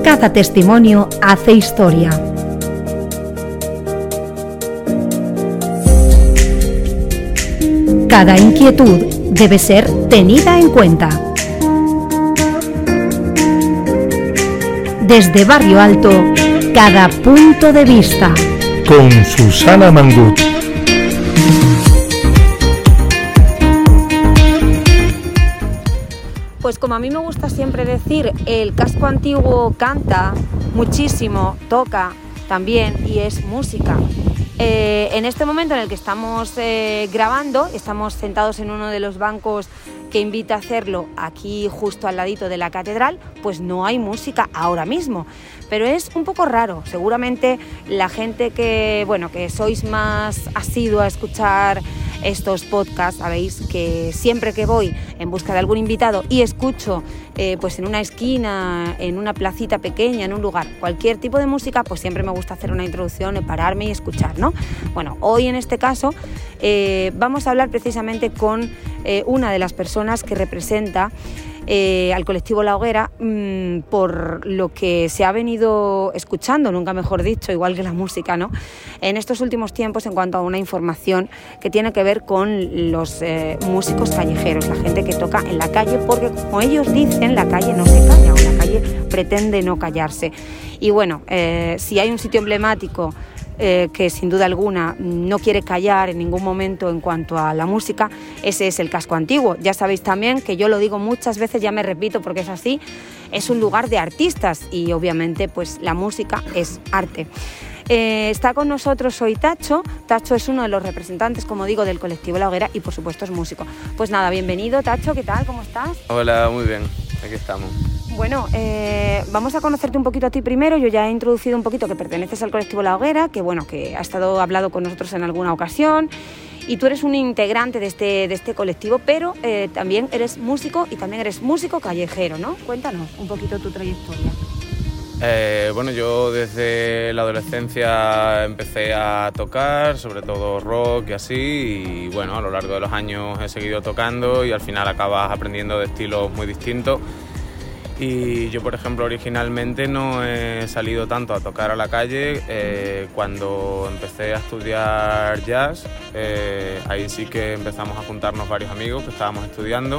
Cada testimonio hace historia. Cada inquietud debe ser tenida en cuenta. Desde Barrio Alto, cada punto de vista. Con Susana Mangut. Pues como a mí me gusta siempre decir, el casco antiguo canta muchísimo, toca también y es música. En este momento en el que estamos grabando, estamos sentados en uno de los bancos que invita a hacerlo aquí justo al ladito de la catedral, pues no hay música ahora mismo, pero es un poco raro. Seguramente la gente que sois más asidua a escuchar estos podcasts, sabéis que siempre que voy en busca de algún invitado y escucho pues en una esquina, en una placita pequeña, en un lugar, cualquier tipo de música, pues siempre me gusta hacer una introducción, pararme y escuchar, ¿no? Bueno, hoy en este caso vamos a hablar precisamente con una de las personas que representa al colectivo La Hoguera, por lo que se ha venido escuchando, nunca mejor dicho, igual que la música, ¿no?, en estos últimos tiempos en cuanto a una información que tiene que ver con los músicos callejeros, la gente que toca en la calle, porque como ellos dicen, la calle no se calla, o la calle pretende no callarse. Y bueno, si hay un sitio emblemático que sin duda alguna no quiere callar en ningún momento en cuanto a la música, ese es el casco antiguo. Ya sabéis también que yo lo digo muchas veces, ya me repito porque es así, es un lugar de artistas y obviamente pues la música es arte. Está con nosotros hoy Tacho. Tacho es uno de los representantes, como digo, del colectivo La Hoguera y por supuesto es músico. Pues nada, bienvenido Tacho, ¿qué tal? ¿Cómo estás? Hola, muy bien, aquí estamos. Bueno, vamos a conocerte un poquito a ti primero. Yo ya he introducido un poquito que perteneces al colectivo La Hoguera, que bueno, que ha estado hablado con nosotros en alguna ocasión, y tú eres un integrante de este colectivo, pero también eres músico y también eres músico callejero, ¿no? Cuéntanos un poquito tu trayectoria. Bueno, yo desde la adolescencia empecé a tocar, sobre todo rock y así, y bueno, a lo largo de los años he seguido tocando y al final acabas aprendiendo de estilos muy distintos. Y yo, por ejemplo, originalmente no he salido tanto a tocar a la calle. Cuando empecé a estudiar jazz, ahí sí que empezamos a juntarnos varios amigos que estábamos estudiando.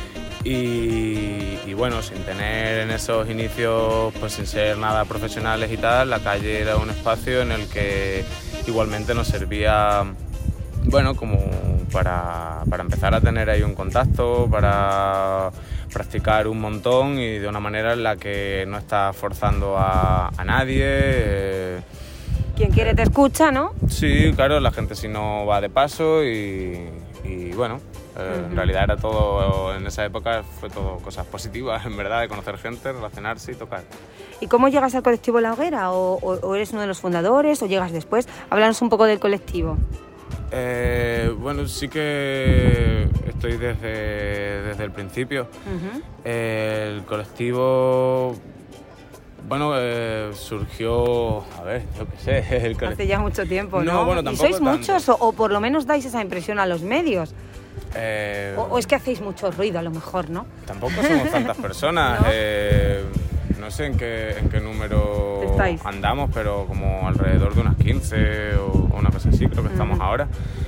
Y bueno, sin tener en esos inicios, pues sin ser nada profesionales y tal, la calle era un espacio en el que igualmente nos servía, bueno, como para empezar a tener ahí un contacto, para practicar un montón y de una manera en la que no estás forzando a nadie. Quien quiere te escucha, ¿no? Sí, claro, la gente si no va de paso y bueno, en realidad era todo, en esa época fue todo cosas positivas, en verdad, de conocer gente, relacionarse y tocar. ¿Y cómo llegas al colectivo La Hoguera? ¿O eres uno de los fundadores o llegas después? Háblanos un poco del colectivo. Bueno, sí que estoy desde el principio. El colectivo, bueno, surgió, a ver, yo qué sé, hace ya mucho tiempo, ¿no? No, bueno, tampoco. ¿Y sois muchos o por lo menos dais esa impresión a los medios? O es que hacéis mucho ruido a lo mejor, ¿no? Tampoco somos tantas personas. ¿No? sé en qué número ¿estáis? Andamos, pero como alrededor de unas 15 o una cosa así, creo que estamos ahora.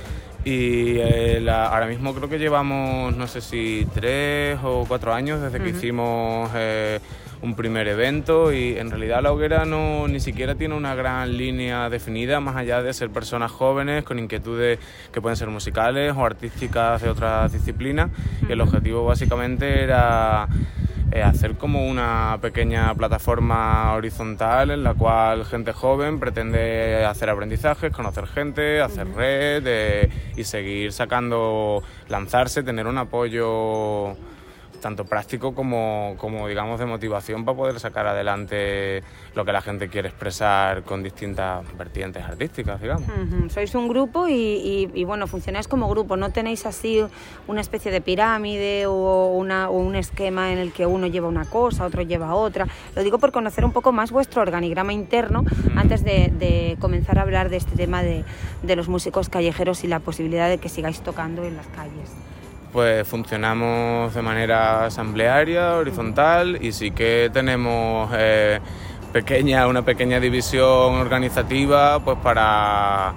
Y ahora mismo creo que llevamos, no sé si 3 o 4 años desde que hicimos un primer evento, y en realidad La Hoguera ni siquiera tiene una gran línea definida, más allá de ser personas jóvenes con inquietudes que pueden ser musicales o artísticas de otras disciplinas. Y el objetivo básicamente era hacer como una pequeña plataforma horizontal en la cual gente joven pretende hacer aprendizajes, conocer gente, hacer red y seguir lanzarse, tener un apoyo tanto práctico como digamos de motivación para poder sacar adelante lo que la gente quiere expresar con distintas vertientes artísticas, digamos. Sois un grupo y bueno, funcionáis como grupo, no tenéis así una especie de pirámide o un esquema en el que uno lleva una cosa, otro lleva otra. Lo digo por conocer un poco más vuestro organigrama interno antes de comenzar a hablar de este tema de los músicos callejeros y la posibilidad de que sigáis tocando en las calles. pues funcionamos de manera asamblearia, horizontal, y sí que tenemos una pequeña división organizativa pues para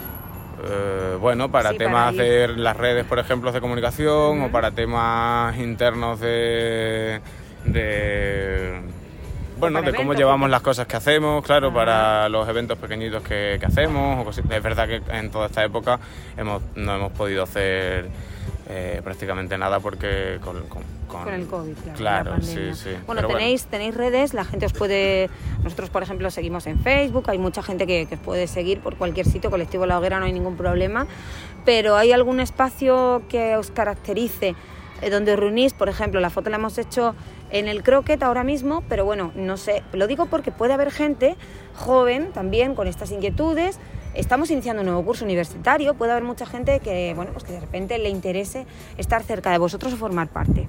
temas de las redes, por ejemplo, de comunicación, o para temas internos de cómo llevamos las cosas que hacemos, claro, para los eventos pequeñitos que hacemos. Es verdad que en toda esta época no hemos podido hacer prácticamente nada porque con el COVID, claro, la pandemia. Sí. Bueno, tenéis redes, la gente os puede... Nosotros, por ejemplo, seguimos en Facebook, hay mucha gente que os puede seguir por cualquier sitio, Colectivo La Hoguera, no hay ningún problema, pero ¿hay algún espacio que os caracterice, donde os reunís? Por ejemplo, la foto la hemos hecho en el Croquet ahora mismo, pero bueno, no sé, lo digo porque puede haber gente joven también con estas inquietudes. Estamos iniciando un nuevo curso universitario, puede haber mucha gente que, bueno, pues que de repente le interese estar cerca de vosotros o formar parte.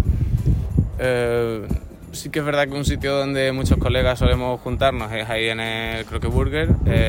Sí que es verdad que un sitio donde muchos colegas solemos juntarnos es ahí en el Croquet Burger.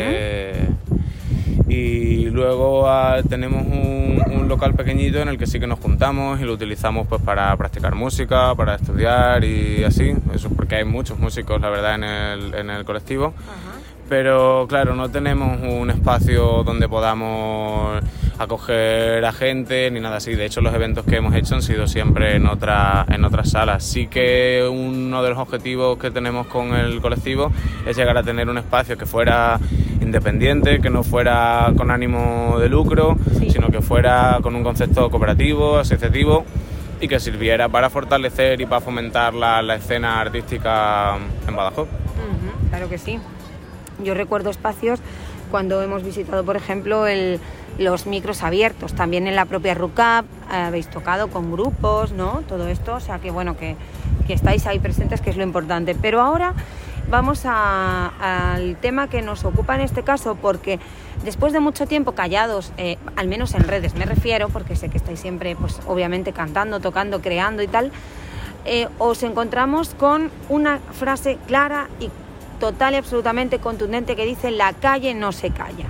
Y luego tenemos un local pequeñito en el que sí que nos juntamos y lo utilizamos pues para practicar música, para estudiar y así. Eso es porque hay muchos músicos, la verdad, en el colectivo. Pero claro, no tenemos un espacio donde podamos acoger a gente ni nada así. De hecho, los eventos que hemos hecho han sido siempre en otras salas. Sí que uno de los objetivos que tenemos con el colectivo es llegar a tener un espacio que fuera independiente, que no fuera con ánimo de lucro, sino que fuera con un concepto cooperativo, asociativo, y que sirviera para fortalecer y para fomentar la escena artística en Badajoz. Claro que sí. Yo recuerdo espacios cuando hemos visitado, por ejemplo, los micros abiertos. También en la propia RUCAP habéis tocado con grupos, ¿no? Todo esto, o sea que bueno, que estáis ahí presentes, que es lo importante. Pero ahora vamos al tema que nos ocupa en este caso, porque después de mucho tiempo callados, al menos en redes me refiero, porque sé que estáis siempre, pues obviamente cantando, tocando, creando y tal, os encontramos con una frase clara y total y absolutamente contundente que dice: la calle no se calla.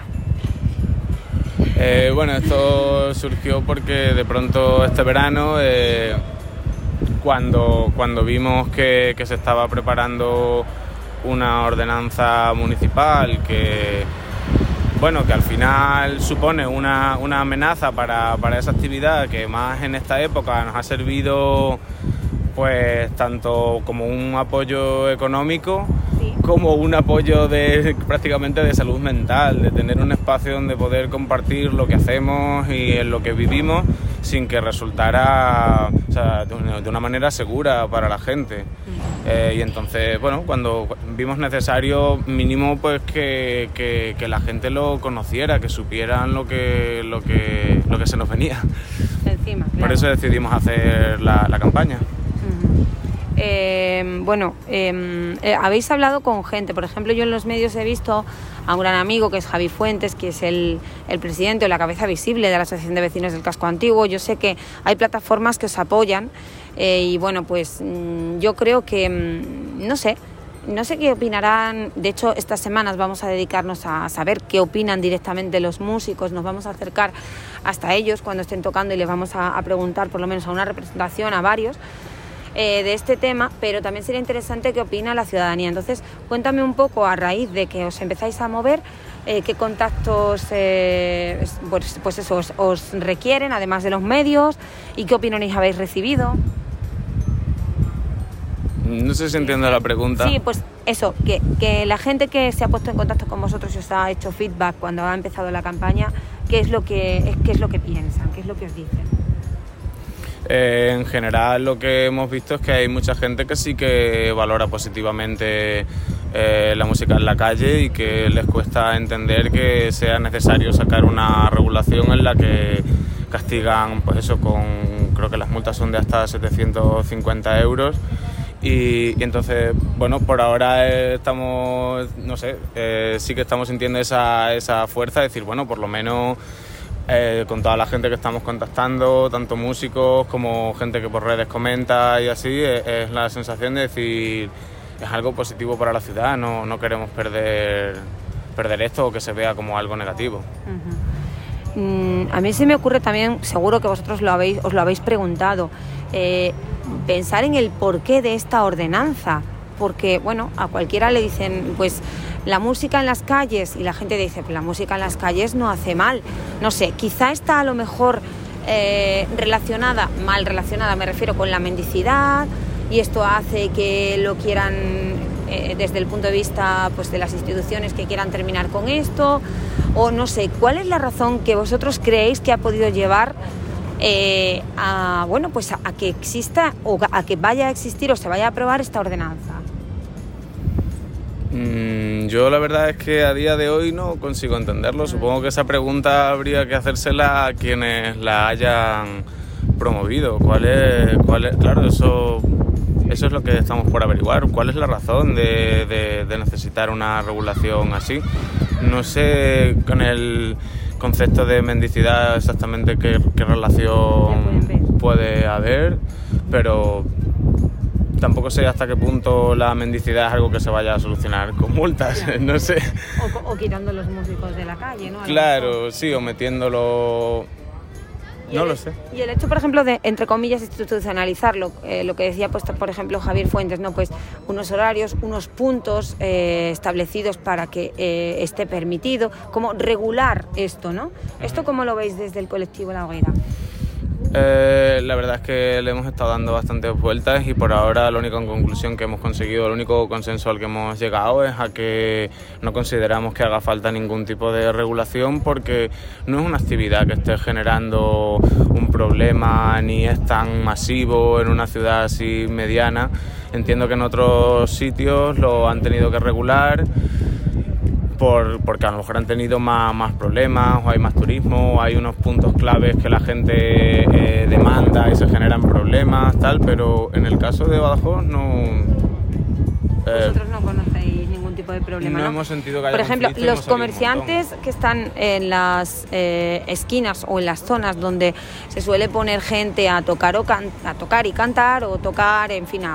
Bueno, esto surgió porque de pronto este verano, cuando vimos que se estaba preparando una ordenanza municipal que al final supone una amenaza para esa actividad, que más en esta época nos ha servido pues tanto como un apoyo económico, como un apoyo prácticamente de salud mental, de tener un espacio donde poder compartir lo que hacemos y en lo que vivimos sin que resultara, o sea, de una manera segura para la gente. Y entonces, bueno, cuando vimos necesario mínimo pues que la gente lo conociera, que supieran lo que se nos venía. Encima, claro. Por eso decidimos hacer la campaña. Habéis hablado con gente, por ejemplo, yo en los medios he visto a un gran amigo que es Javi Fuentes, que es el presidente o la cabeza visible de la Asociación de Vecinos del Casco Antiguo. Yo sé que hay plataformas que os apoyan y bueno, pues yo creo que, no sé qué opinarán. De hecho, estas semanas vamos a dedicarnos a saber qué opinan directamente los músicos, nos vamos a acercar hasta ellos cuando estén tocando y les vamos a preguntar, por lo menos a una representación, a varios, de este tema, pero también sería interesante qué opina la ciudadanía. Entonces, cuéntame un poco, a raíz de que os empezáis a mover, qué contactos pues eso, os requieren, además de los medios, y qué opiniones habéis recibido. No sé si entiendo la pregunta. Sí, pues eso, que la gente que se ha puesto en contacto con vosotros y os ha hecho feedback cuando ha empezado la campaña, qué es lo que piensan, qué es lo que os dicen. En general lo que hemos visto es que hay mucha gente que sí que valora positivamente la música en la calle y que les cuesta entender que sea necesario sacar una regulación en la que castigan, pues eso, creo que las multas son de hasta 750 euros. Y entonces, bueno, por ahora estamos, no sé, sí que estamos sintiendo esa fuerza de decir, bueno, por lo menos con toda la gente que estamos contactando, tanto músicos como gente que por redes comenta y así, es la sensación de decir, es algo positivo para la ciudad, no queremos perder esto o que se vea como algo negativo. a mí se me ocurre también, seguro que vosotros os lo habéis preguntado, pensar en el porqué de esta ordenanza, porque bueno, a cualquiera le dicen pues la música en las calles, y la gente dice pues la música en las calles no hace mal, no sé, quizá está a lo mejor mal relacionada, me refiero con la mendicidad, y esto hace que lo quieran desde el punto de vista pues de las instituciones, que quieran terminar con esto, o no sé, ¿cuál es la razón que vosotros creéis que ha podido llevar a que exista o a que vaya a existir o se vaya a aprobar esta ordenanza? Yo la verdad es que a día de hoy no consigo entenderlo. Supongo que esa pregunta habría que hacérsela a quienes la hayan promovido. ¿Cuál es? Claro, eso es lo que estamos por averiguar. ¿Cuál es la razón de necesitar una regulación así? No sé con el concepto de mendicidad exactamente qué relación puede haber, pero tampoco sé hasta qué punto la mendicidad es algo que se vaya a solucionar con multas, no sé. O quitando los músicos de la calle, ¿no? Claro, sí, o metiéndolo... No lo sé. Y el hecho, por ejemplo, de, entre comillas, institucionalizarlo, lo que decía, pues, por ejemplo, Javier Fuentes, ¿no? Pues unos horarios, unos puntos establecidos para que esté permitido, como regular esto, ¿no? ¿Esto cómo lo veis desde el colectivo La Hoguera? La verdad es que le hemos estado dando bastantes vueltas y por ahora la única conclusión que hemos conseguido, el único consenso al que hemos llegado es a que no consideramos que haga falta ningún tipo de regulación porque no es una actividad que esté generando un problema ni es tan masivo en una ciudad así mediana. Entiendo que en otros sitios lo han tenido que regular porque a lo mejor han tenido más problemas o hay más turismo o hay unos puntos claves que la gente demanda y se generan problemas, tal, pero en el caso de Badajoz no... Vosotros no conocéis ningún tipo de problema, ¿no? Hemos sentido que haya por ejemplo, conflicto, los comerciantes que están en las esquinas o en las zonas donde se suele poner gente a tocar y cantar o tocar, en fin,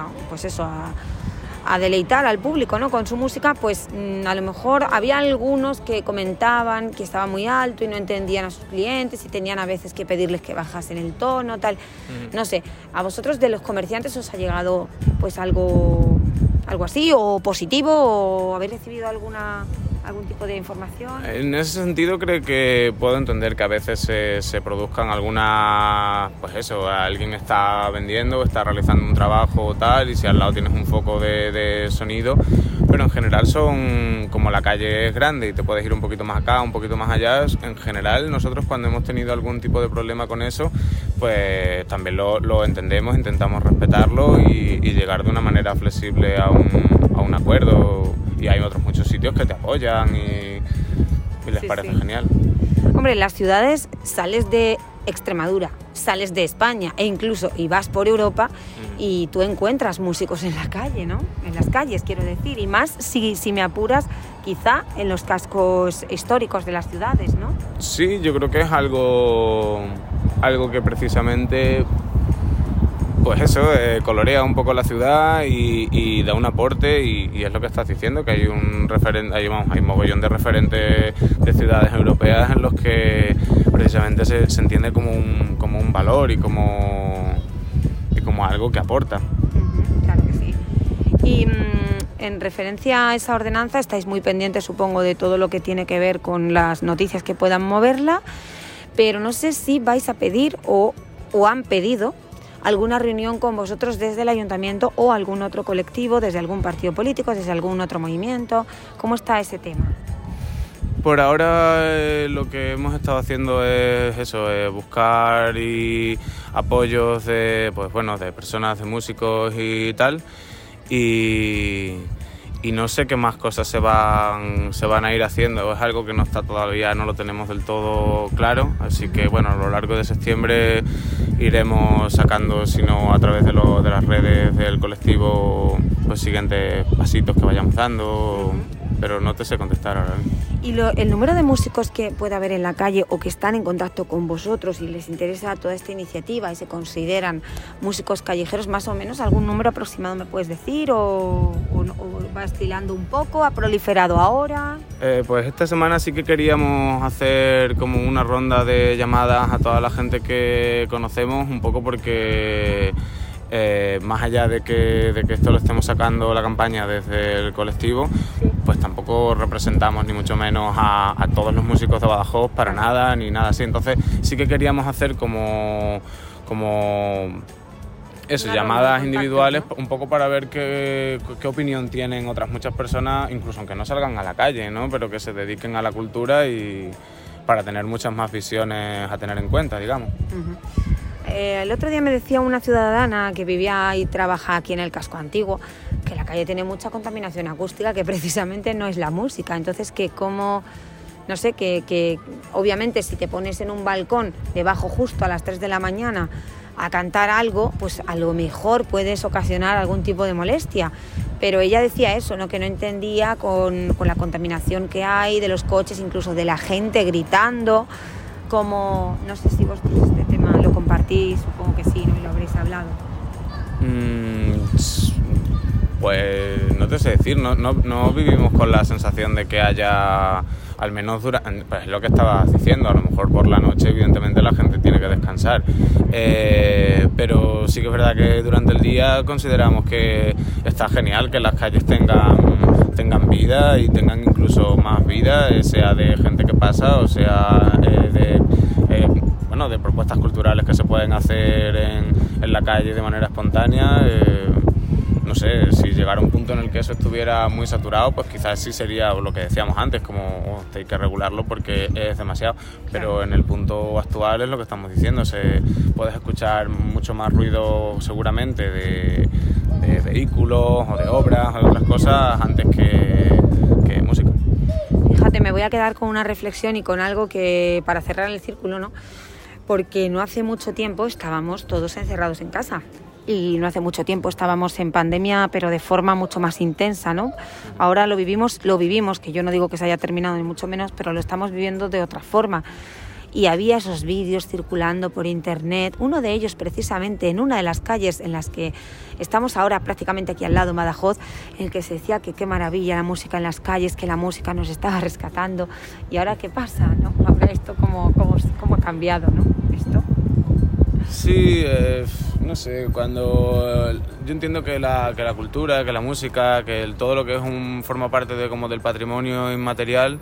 a deleitar al público, ¿no? Con su música, pues a lo mejor había algunos que comentaban que estaba muy alto y no entendían a sus clientes y tenían a veces que pedirles que bajasen el tono, tal. No sé, ¿a vosotros de los comerciantes os ha llegado pues algo así o positivo o habéis recibido algún tipo de información? En ese sentido creo que puedo entender que a veces se produzcan algunas, pues eso, alguien está vendiendo, está realizando un trabajo o tal y si al lado tienes un foco de sonido, pero en general son, como la calle es grande y te puedes ir un poquito más acá, un poquito más allá, en general nosotros cuando hemos tenido algún tipo de problema con eso, pues también lo entendemos, intentamos respetarlo y llegar de una manera flexible a un acuerdo. Y hay otros muchos sitios que te apoyan y les parece genial. Hombre, en las ciudades sales de Extremadura, sales de España e incluso y vas por Europa y tú encuentras músicos en la calle, ¿no? En las calles, quiero decir, y más si me apuras, quizá en los cascos históricos de las ciudades, ¿no? Sí, yo creo que es algo que precisamente... Pues eso, colorea un poco la ciudad y da un aporte y es lo que estás diciendo, que hay hay mogollón de referentes de ciudades europeas en los que precisamente se entiende como un valor y como algo que aporta. Claro que sí. Y en referencia a esa ordenanza estáis muy pendientes, supongo, de todo lo que tiene que ver con las noticias que puedan moverla, pero no sé si vais a pedir o han pedido alguna reunión con vosotros desde el ayuntamiento o algún otro colectivo, desde algún partido político, desde algún otro movimiento. ¿Cómo está ese tema? Por ahora lo que hemos estado haciendo es eso, buscar apoyos de personas, de músicos y tal, y no sé qué más cosas se van a ir haciendo. Es algo que no está todavía, no lo tenemos del todo claro, así que bueno, a lo largo de septiembre iremos sacando, si no a través de las redes del colectivo, los siguientes pasitos que vayamos dando, pero no te sé contestar ahora. Y el número de músicos que puede haber en la calle o que están en contacto con vosotros y les interesa toda esta iniciativa y se consideran músicos callejeros, más o menos, ¿algún número aproximado me puedes decir? ¿O va estilando un poco? ¿Ha proliferado ahora? Pues esta semana sí que queríamos hacer como una ronda de llamadas a toda la gente que conocemos, un poco porque... más allá de que esto lo estemos sacando la campaña desde el colectivo, pues tampoco representamos ni mucho menos a todos los músicos de Badajoz para nada, ni nada así. Entonces sí que queríamos hacer como eso, llamadas individuales, ¿no? Un poco para ver qué opinión tienen otras muchas personas, incluso aunque no salgan a la calle, ¿no? Pero que se dediquen a la cultura y para tener muchas más visiones a tener en cuenta, digamos. Uh-huh. El otro día me decía una ciudadana que vivía y trabaja aquí en el casco antiguo que la calle tiene mucha contaminación acústica, que precisamente no es la música. Entonces, que como, no sé, que obviamente si te pones en un balcón debajo justo a las 3 de la mañana a cantar algo, pues a lo mejor puedes ocasionar algún tipo de molestia. Pero ella decía eso, ¿no? Que no entendía con la contaminación que hay, de los coches, incluso de la gente gritando. Como, no sé si vosotros este tema lo compartís, supongo que sí, ¿no? Y lo habréis hablado. Pues no te sé decir, no vivimos con la sensación de que haya, al menos durante, pues es lo que estabas diciendo, a lo mejor por la noche evidentemente la gente tiene que descansar, pero sí que es verdad que durante el día consideramos que está genial que las calles tengan vida y tengan incluso más vida, sea de gente que pasa o sea de propuestas culturales que se pueden hacer en la calle de manera espontánea. No sé, si llegara un punto en el que eso estuviera muy saturado, pues quizás sí sería lo que decíamos antes, como hay que regularlo porque es demasiado, pero en el punto actual es lo que estamos diciendo, puedes escuchar mucho más ruido seguramente de vehículos o de obras o de otras cosas antes que música. Fíjate, me voy a quedar con una reflexión y con algo que, para cerrar el círculo, ¿no? Porque no hace mucho tiempo estábamos todos encerrados en casa. Y no hace mucho tiempo estábamos en pandemia, pero de forma mucho más intensa, ¿no? Ahora lo vivimos, que yo no digo que se haya terminado ni mucho menos, pero lo estamos viviendo de otra forma. Y había esos vídeos circulando por internet, uno de ellos precisamente en una de las calles en las que estamos ahora, prácticamente aquí al lado, en Badajoz, en el que se decía que qué maravilla la música en las calles, que la música nos estaba rescatando. ¿Y ahora qué pasa, no? Ahora esto cómo ha cambiado, ¿no? Esto. Sí, no sé, cuando yo entiendo que la cultura, que la música, que todo lo que forma parte del patrimonio inmaterial,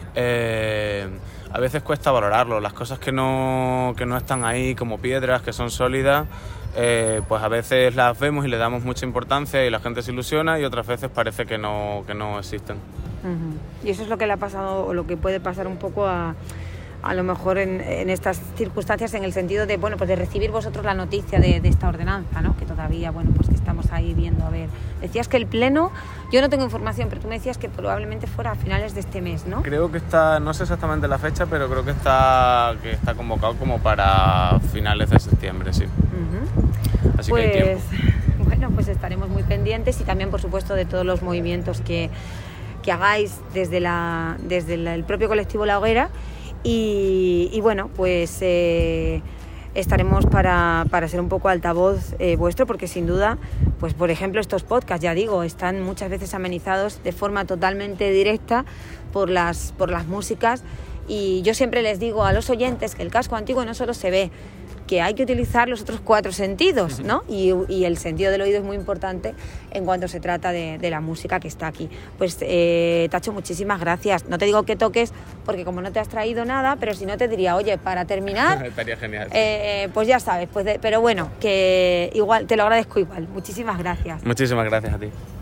a veces cuesta valorarlo. Las cosas que no están ahí como piedras, que son sólidas, pues a veces las vemos y le damos mucha importancia y la gente se ilusiona, y otras veces parece que no existen. Uh-huh. Y eso es lo que le ha pasado, o lo que puede pasar un poco a lo mejor en estas circunstancias, en el sentido de, bueno, pues de recibir vosotros la noticia de esta ordenanza, ¿no? Que todavía, bueno, pues que estamos ahí viendo, a ver. Decías que el pleno, yo no tengo información, pero tú me decías que probablemente fuera a finales de este mes, ¿no? Creo que no sé exactamente la fecha, pero creo que está convocado como para finales de septiembre, sí. Uh-huh. Así pues, que hay tiempo. Bueno, pues estaremos muy pendientes, y también, por supuesto, de todos los movimientos que hagáis desde el propio colectivo La Hoguera. Y bueno, pues estaremos para ser un poco altavoz vuestro, porque sin duda, pues por ejemplo estos podcasts, ya digo, están muchas veces amenizados de forma totalmente directa por las músicas, y yo siempre les digo a los oyentes que el casco antiguo no solo se ve, que hay que utilizar los otros 4 sentidos, ¿no? Y el sentido del oído es muy importante en cuanto se trata de la música que está aquí. Pues Tacho, muchísimas gracias. No te digo que toques, porque como no te has traído nada, pero si no te diría, oye, para terminar... Estaría genial. Pues ya sabes, pero bueno, que igual te lo agradezco igual. Muchísimas gracias. Muchísimas gracias a ti.